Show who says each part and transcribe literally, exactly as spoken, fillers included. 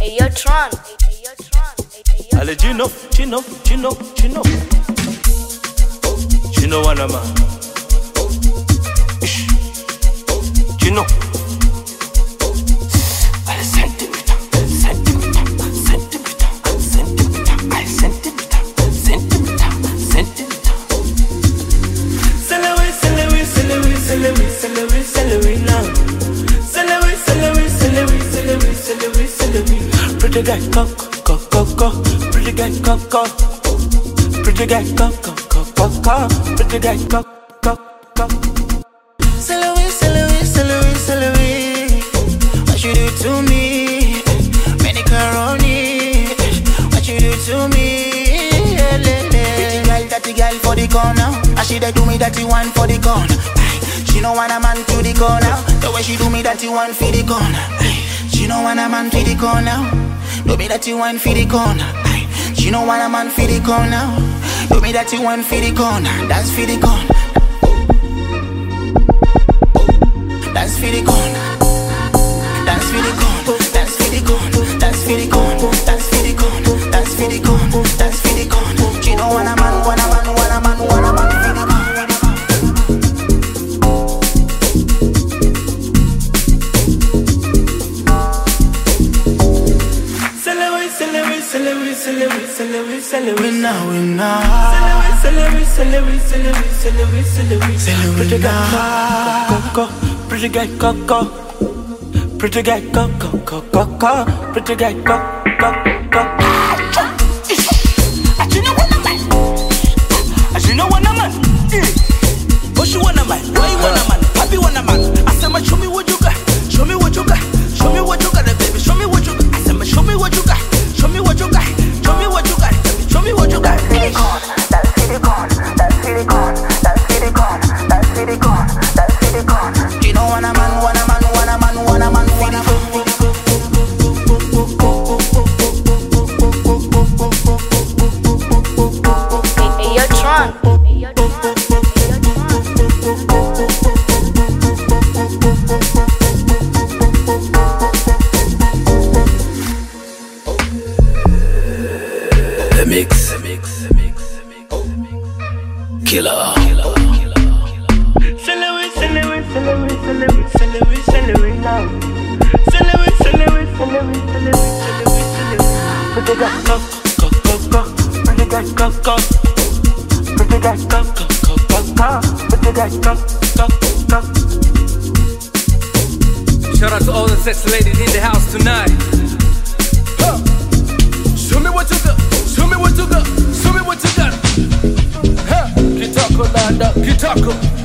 Speaker 1: Hey, yo, Tron. Hey, yo, Tron. Hey, yo,
Speaker 2: Ale Gino, Gino, Gino, Gino. Gino wanama. Ish. Gino. Ale centimeter, centimeter, centimeter, centimeter, I centimeter, centimeter, centimeter. Celebrate, celebrate, celebrate, celebrate, celebrate, celebrate now. Celebrate, celebrate, celebrate, celebrate, celebrate, celebrate. Pretty guy, go, go, go, go. Pretty guy, go, go. Pretty guy, go, go, go, go, go. Pretty guy, go, go, go. Celebrate, celebrate, celebrate, celebrate. What you do to me? Macaroni. What you do to me? Pretty girl, dirty girl for the corner. And she dey do me dirty one for the corner. She no want a man to the corner. The way she do me dirty one for the corner. She no want a man for the corner. Do me dirty one for the corner. She no want a man for the corner. Do me dirty one for the corner. That's for the corner. That's for the corner. That's for the corner. That's for the corner. That's for the corner. That's for the corner. That's for the corner. That's for the corner. She no want a man, want a man, want a man, want a man for the corner. Celebrate, celebrate, celebrate, celebrate now, we now. Celebrate, celebrate, celebrate, celebrate, celebrate, celebrate. Pretty guy, go, go, go. Pretty guy, go, go. Pretty guy, go, go, go, go, go. Pretty guy, go, go, go. I you know what I'm man. I you know what I'm man. What you want a man? Why you want a man? Happy want a man. I said, show me what you got. Show me what you got. Show me what you got, baby. Show me what you got. I said, show me what you got. Show me what you got. Show me what you got. Show me what you got. That's silicone. That's silicone. That's silicone. That's silicone. That's silicone. You know want a man, want a man, want a man, want a man, want a man. Hey, yo, Tron. Hey, yo, Tron.
Speaker 3: Mix, mix, mix, mix, killer.
Speaker 2: Celebrate, celebrate, celebrate, celebrate, celebrate, celebrate now. Celebrate, celebrate, celebrate, celebrate, celebrate, celebrate. Pretty guy, go, go, go, go. Pretty guy, go, go. Pretty guy, go, go, go, go, go. Pretty guy, go, go, go.
Speaker 4: Shout out to all the sexy ladies in the house tonight. Huh. Show me what you got. Show me what you got, show me what you got. Huh. Kitako, Nanda, Kitako.